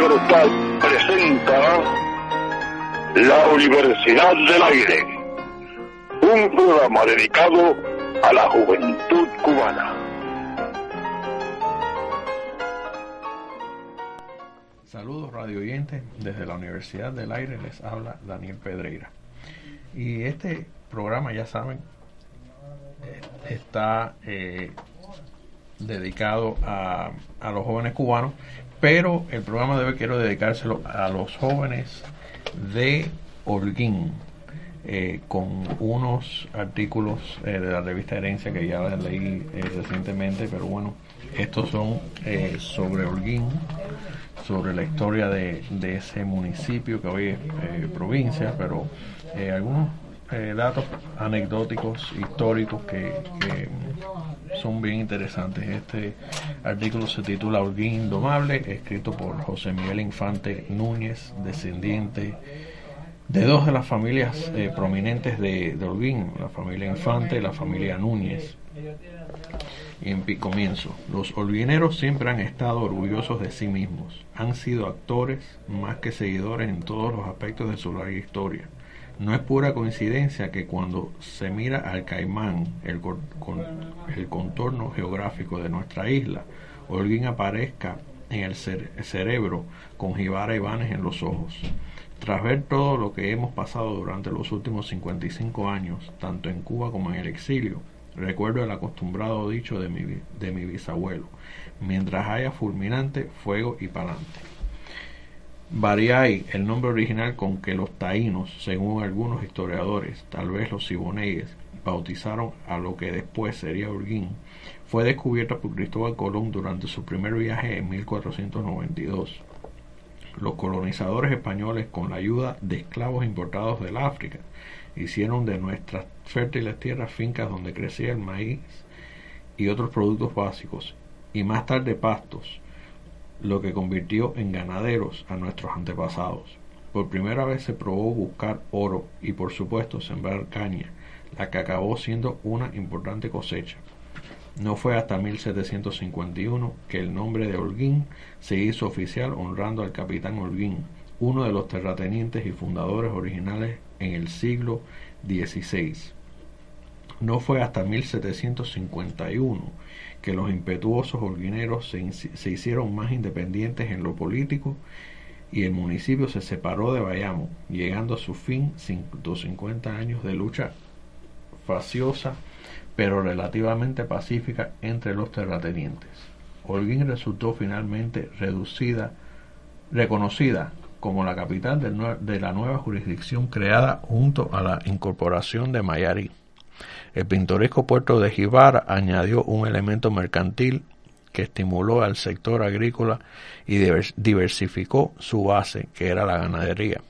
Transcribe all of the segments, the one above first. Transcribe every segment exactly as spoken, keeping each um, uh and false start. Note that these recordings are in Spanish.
Libertad presenta La Universidad del Aire, un programa dedicado a la juventud cubana. Saludos radio oyentes, desde la Universidad del Aire les habla Daniel Pedreira. Y este programa, ya saben, está eh, dedicado a, a los jóvenes cubanos, pero el programa de hoy quiero dedicárselo a los jóvenes de Holguín, eh, con unos artículos eh, de la revista Herencia que ya leí eh, recientemente, pero bueno, estos son eh, sobre Holguín, sobre la historia de, de ese municipio que hoy es eh, provincia, pero eh, algunos eh, datos anecdóticos, históricos que, que son bien interesantes. Este artículo se titula Holguín Indomable, escrito por José Miguel Infante Núñez, descendiente de dos de las familias eh, prominentes de, de Holguín, la familia Infante y la familia Núñez. Y en comienzo, los holguineros siempre han estado orgullosos de sí mismos, han sido actores más que seguidores en todos los aspectos de su larga historia. No es pura coincidencia que cuando se mira al Caimán, el, con, el contorno geográfico de nuestra isla, Holguín aparezca en el cere- cerebro con Jibara Ibáñez en los ojos. Tras ver todo lo que hemos pasado durante los últimos cincuenta y cinco años, tanto en Cuba como en el exilio, recuerdo el acostumbrado dicho de mi, de mi bisabuelo: mientras haya fulminante, fuego y pa'lante. Bariay, el nombre original con que los taínos, según algunos historiadores, tal vez los siboneyes, bautizaron a lo que después sería Holguín, fue descubierta por Cristóbal Colón durante su primer viaje en mil cuatrocientos noventa y dos. Los colonizadores españoles, con la ayuda de esclavos importados del África, hicieron de nuestras fértiles tierras fincas donde crecía el maíz y otros productos básicos, y más tarde pastos, lo que convirtió en ganaderos a nuestros antepasados. Por primera vez se probó buscar oro y, por supuesto, sembrar caña, la que acabó siendo una importante cosecha. No fue hasta mil setecientos cincuenta y uno que el nombre de Holguín se hizo oficial, honrando al capitán Holguín, uno de los terratenientes y fundadores originales en el siglo dieciséis. No fue hasta mil setecientos cincuenta y uno que los impetuosos holguineros se, se hicieron más independientes en lo político y el municipio se separó de Bayamo, llegando a su fin ciento cincuenta años de lucha faciosa pero relativamente pacífica entre los terratenientes. Holguín resultó finalmente reducida, reconocida como la capital de, nue- de la nueva jurisdicción creada junto a la incorporación de Mayarí. El pintoresco puerto de Jibara añadió un elemento mercantil que estimuló al sector agrícola y diversificó su base, que era la ganadería.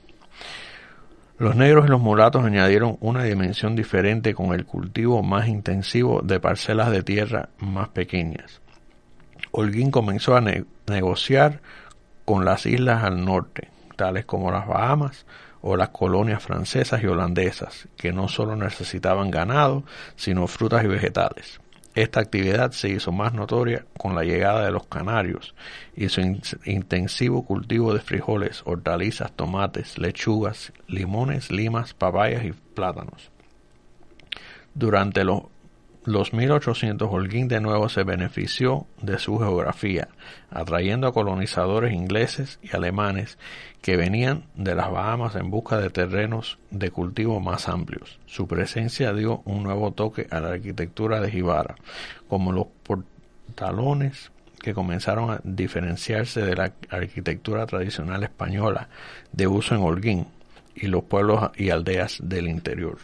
Los negros y los mulatos añadieron una dimensión diferente con el cultivo más intensivo de parcelas de tierra más pequeñas. Holguín comenzó a ne- negociar con las islas al norte, tales como las Bahamas o las colonias francesas y holandesas, que no solo necesitaban ganado, sino frutas y vegetales. Esta actividad se hizo más notoria con la llegada de los canarios y su in- intensivo cultivo de frijoles, hortalizas, tomates, lechugas, limones, limas, papayas y plátanos. Durante los Los mil ochocientos, Holguín de nuevo se benefició de su geografía, atrayendo a colonizadores ingleses y alemanes que venían de las Bahamas en busca de terrenos de cultivo más amplios. Su presencia dio un nuevo toque a la arquitectura de Jibara, como los portalones que comenzaron a diferenciarse de la arquitectura tradicional española de uso en Holguín y los pueblos y aldeas del interior.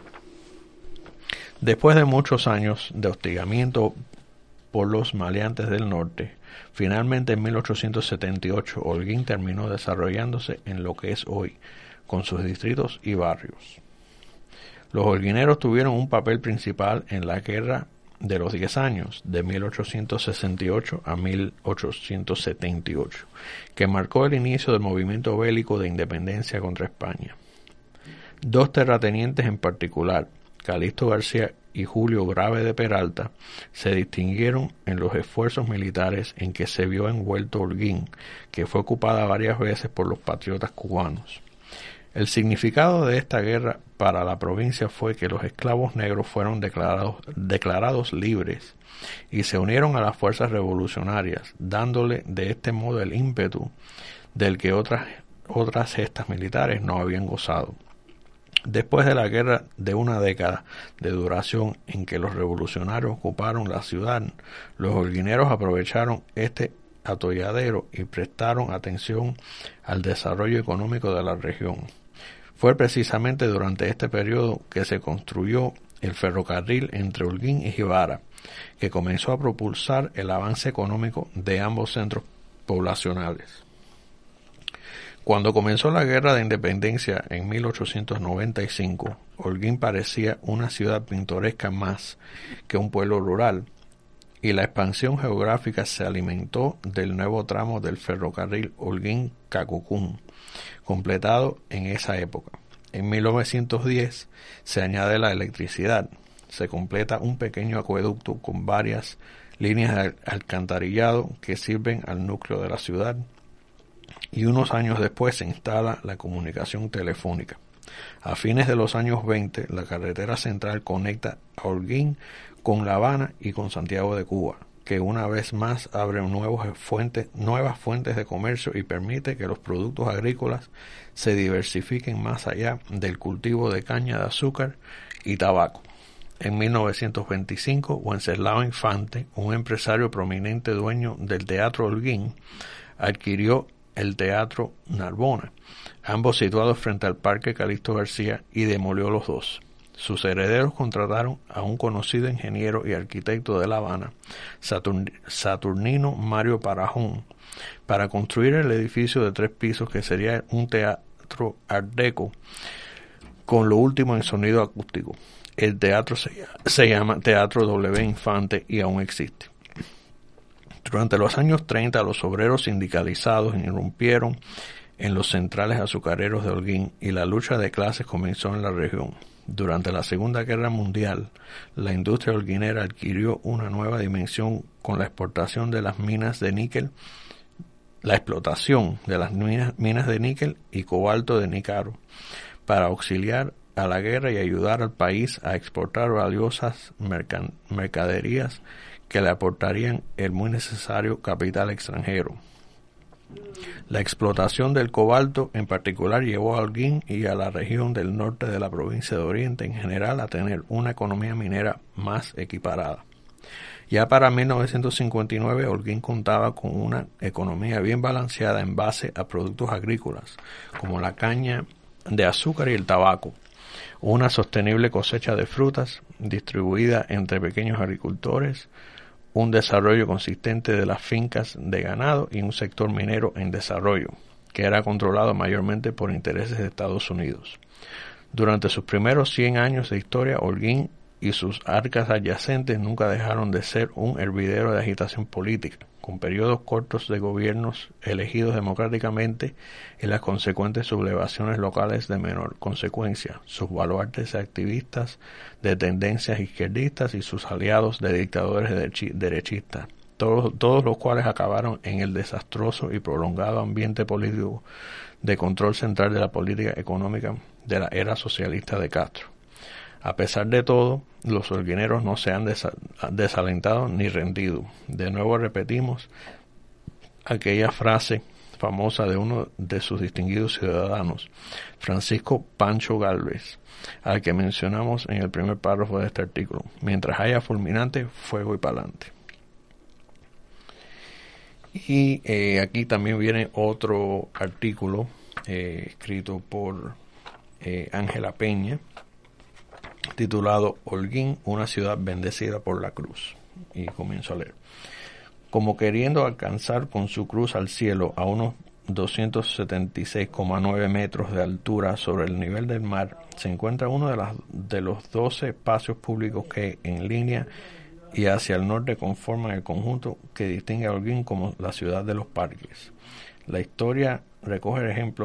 Después de muchos años de hostigamiento por los maleantes del norte, finalmente en mil ochocientos setenta y ocho Holguín terminó desarrollándose en lo que es hoy, con sus distritos y barrios. Los holguineros tuvieron un papel principal en la guerra de los diez años, de mil ochocientos sesenta y ocho a mil ochocientos setenta y ocho, que marcó el inicio del movimiento bélico de independencia contra España. Dos terratenientes en particular, Calixto García y Julio Grave de Peralta se distinguieron en los esfuerzos militares en que se vio envuelto Holguín, que fue ocupada varias veces por los patriotas cubanos. El significado de esta guerra para la provincia fue que los esclavos negros fueron declarados, declarados libres y se unieron a las fuerzas revolucionarias, dándole de este modo el ímpetu del que otras, otras gestas militares no habían gozado. Después de la guerra de una década de duración en que los revolucionarios ocuparon la ciudad, los holguineros aprovecharon este atolladero y prestaron atención al desarrollo económico de la región. Fue precisamente durante este periodo que se construyó el ferrocarril entre Holguín y Jibara, que comenzó a propulsar el avance económico de ambos centros poblacionales. Cuando comenzó la Guerra de Independencia en mil ochocientos noventa y cinco, Holguín parecía una ciudad pintoresca más que un pueblo rural, y la expansión geográfica se alimentó del nuevo tramo del ferrocarril Holguín-Cacucún, completado en esa época. En mil novecientos diez se añade la electricidad, se completa un pequeño acueducto con varias líneas de alcantarillado que sirven al núcleo de la ciudad, y unos años después se instala la comunicación telefónica. A fines de los años veinte, la carretera central conecta a Holguín con La Habana y con Santiago de Cuba, que una vez más abre nuevos fuentes, nuevas fuentes de comercio y permite que los productos agrícolas se diversifiquen más allá del cultivo de caña de azúcar y tabaco. En mil novecientos veinticinco, Wenceslao Infante, un empresario prominente dueño del Teatro Holguín, adquirió el Teatro Narbona, ambos situados frente al Parque Calixto García, y demolió los dos. Sus herederos contrataron a un conocido ingeniero y arquitecto de La Habana, Saturn, Saturnino Mario Parajón, para construir el edificio de tres pisos que sería un teatro art deco con lo último en sonido acústico. El teatro se, se llama Teatro W. Infante y aún existe. Durante los años treinta, los obreros sindicalizados irrumpieron en los centrales azucareros de Holguín y la lucha de clases comenzó en la región. Durante la Segunda Guerra Mundial, la industria holguinera adquirió una nueva dimensión con la exportación de las minas de níquel, la explotación de las minas, minas de níquel y cobalto de Nícaro, para auxiliar a la guerra y ayudar al país a exportar valiosas mercan- mercaderías que le aportarían el muy necesario capital extranjero. La explotación del cobalto en particular llevó a Holguín y a la región del norte de la provincia de Oriente en general a tener una economía minera más equiparada. Ya para mil novecientos cincuenta y nueve, Holguín contaba con una economía bien balanceada en base a productos agrícolas, como la caña de azúcar y el tabaco, una sostenible cosecha de frutas distribuida entre pequeños agricultores, un desarrollo consistente de las fincas de ganado y un sector minero en desarrollo, que era controlado mayormente por intereses de Estados Unidos. Durante sus primeros cien años de historia, Holguín y sus arcas adyacentes nunca dejaron de ser un hervidero de agitación política, con periodos cortos de gobiernos elegidos democráticamente y las consecuentes sublevaciones locales de menor consecuencia, sus baluartes activistas de tendencias izquierdistas y sus aliados de dictadores derechistas, todos, todos los cuales acabaron en el desastroso y prolongado ambiente político de control central de la política económica de la era socialista de Castro. A pesar de todo, los holguineros no se han desa- desalentado ni rendido. De nuevo repetimos aquella frase famosa de uno de sus distinguidos ciudadanos, Francisco Pancho Gálvez, al que mencionamos en el primer párrafo de este artículo: mientras haya fulminante, fuego y pa'lante. Y eh, aquí también viene otro artículo eh, escrito por eh, Ángela Peña, titulado Holguín, una ciudad bendecida por la cruz. Y comienzo a leer. Como queriendo alcanzar con su cruz al cielo a unos doscientos setenta y seis coma nueve metros de altura sobre el nivel del mar, se encuentra uno de, las, de los doce espacios públicos que, en línea y hacia el norte, conforman el conjunto que distingue a Holguín como la ciudad de los parques. La historia recoge ejemplos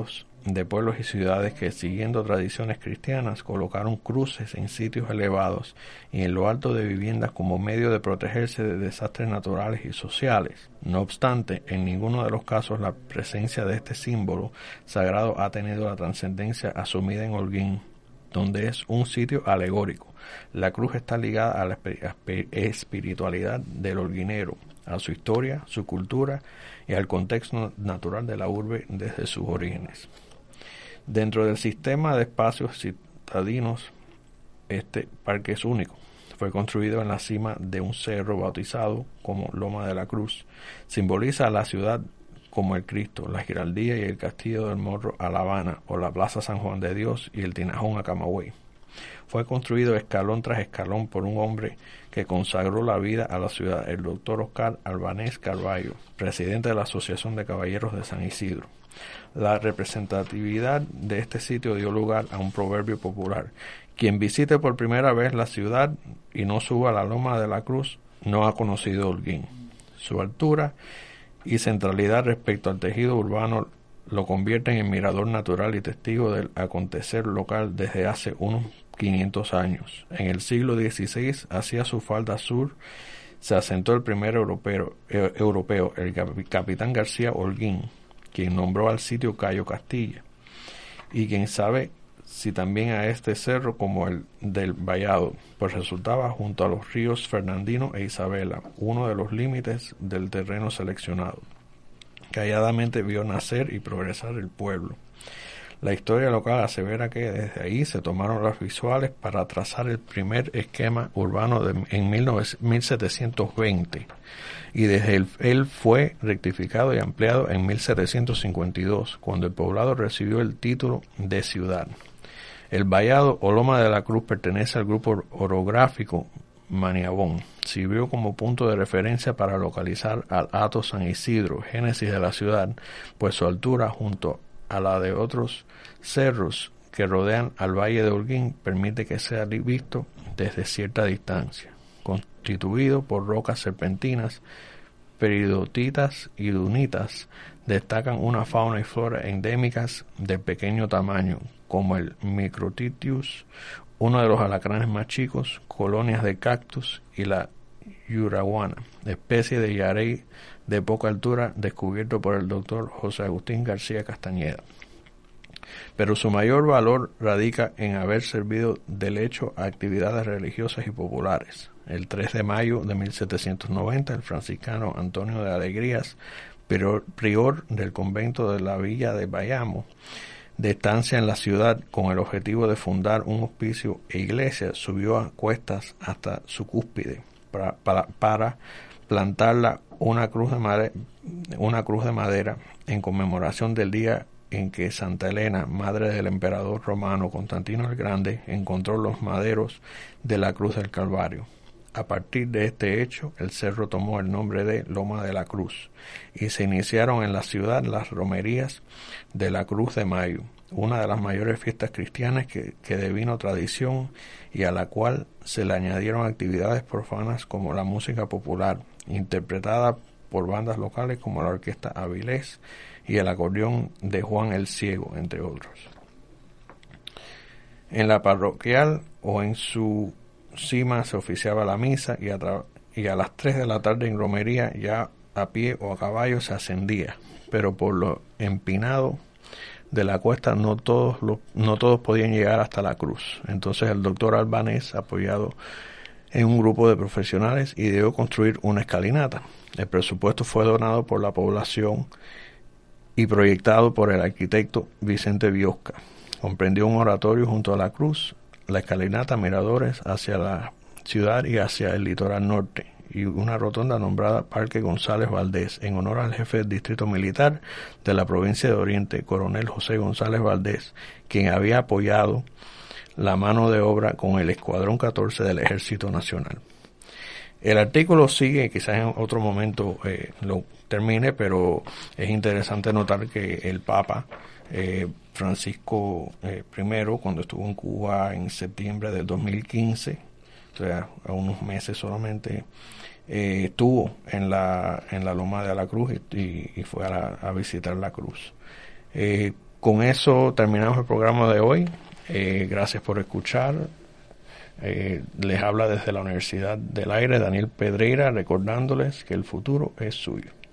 de pueblos y ciudades que, siguiendo tradiciones cristianas, colocaron cruces en sitios elevados y en lo alto de viviendas como medio de protegerse de desastres naturales y sociales. No obstante, en ninguno de los casos la presencia de este símbolo sagrado ha tenido la trascendencia asumida en Holguín, donde es un sitio alegórico. La cruz está ligada a la espiritualidad del holguinero, a su historia, su cultura y al contexto natural de la urbe desde sus orígenes. Dentro del sistema de espacios citadinos, este parque es único. Fue construido en la cima de un cerro bautizado como Loma de la Cruz. Simboliza a la ciudad como el Cristo, la Giraldía y el Castillo del Morro a La Habana, o la Plaza San Juan de Dios y el Tinajón a Camagüey. Fue construido escalón tras escalón por un hombre que consagró la vida a la ciudad, el doctor Oscar Albanés Carballo, presidente de la Asociación de Caballeros de San Isidro. La representatividad de este sitio dio lugar a un proverbio popular: quien visite por primera vez la ciudad y no suba a la Loma de la Cruz no ha conocido Holguín. Su altura y centralidad respecto al tejido urbano lo convierten en mirador natural y testigo del acontecer local desde hace unos quinientos años. En el siglo dieciséis, hacia su falda sur, se asentó el primer europeo, eh, europeo el capitán García Holguín, quien nombró al sitio Cayo Castilla, y quien sabe si también a este cerro como el del Vallado, pues resultaba junto a los ríos Fernandino e Isabela, uno de los límites del terreno seleccionado. Calladamente vio nacer y progresar el pueblo. La historia local asevera que desde ahí se tomaron las visuales para trazar el primer esquema urbano de, en mil setecientos veinte, y desde él, él fue rectificado y ampliado en mil setecientos cincuenta y dos, cuando el poblado recibió el título de ciudad. El Vallado o Loma de la Cruz pertenece al grupo orográfico Maniabón. Sirvió como punto de referencia para localizar al Hato San Isidro, génesis de la ciudad, pues su altura junto a la de otros cerros que rodean al Valle de Holguín permite que sea visto desde cierta distancia. Constituido por rocas serpentinas, peridotitas y dunitas, destacan una fauna y flora endémicas de pequeño tamaño, como el Microtitius, uno de los alacranes más chicos, colonias de cactus y la yuraguana, especie de yarey de poca altura descubierto por el doctor José Agustín García Castañeda. Pero su mayor valor radica en haber servido de lecho a actividades religiosas y populares. El tres de mayo de mil setecientos noventa, el franciscano Antonio de Alegrías, prior, prior del convento de la villa de Bayamo, de estancia en la ciudad con el objetivo de fundar un hospicio e iglesia, subió a cuestas hasta su cúspide para, para, para plantarla una cruz de madera, una cruz de madera en conmemoración del día en que Santa Elena, madre del emperador romano Constantino el Grande, encontró los maderos de la Cruz del Calvario. A partir de este hecho, el cerro tomó el nombre de Loma de la Cruz y se iniciaron en la ciudad las romerías de la Cruz de Mayo, una de las mayores fiestas cristianas que, que devino tradición y a la cual se le añadieron actividades profanas como la música popular, interpretada por bandas locales como la Orquesta Avilés y el acordeón de Juan el Ciego, entre otros. En la parroquial o en su cima se oficiaba la misa y a, tra- y a las tres de la tarde en romería, ya a pie o a caballo, se ascendía, pero por lo empinado de la cuesta no todos lo, no todos podían llegar hasta la cruz. Entonces el doctor Albanés, apoyado en un grupo de profesionales, ideó construir una escalinata. El presupuesto fue donado por la población y proyectado por el arquitecto Vicente Biosca. Comprendió un oratorio junto a la cruz, la escalinata, miradores hacia la ciudad y hacia el litoral norte, y una rotonda nombrada Parque González Valdés, en honor al jefe del distrito militar de la provincia de Oriente, coronel José González Valdés, quien había apoyado la mano de obra con el Escuadrón catorce del Ejército Nacional. El artículo sigue, quizás en otro momento eh, lo termine, pero es interesante notar que el Papa eh, Francisco eh, I, cuando estuvo en Cuba en septiembre del dos mil quince, o sea, a unos meses solamente, eh, estuvo en la en la Loma de la Cruz y, y fue a, la, a visitar la cruz. Eh, con eso terminamos el programa de hoy. Eh, gracias por escuchar. Eh, les habla desde la Universidad del Aire Daniel Pedreira, recordándoles que el futuro es suyo.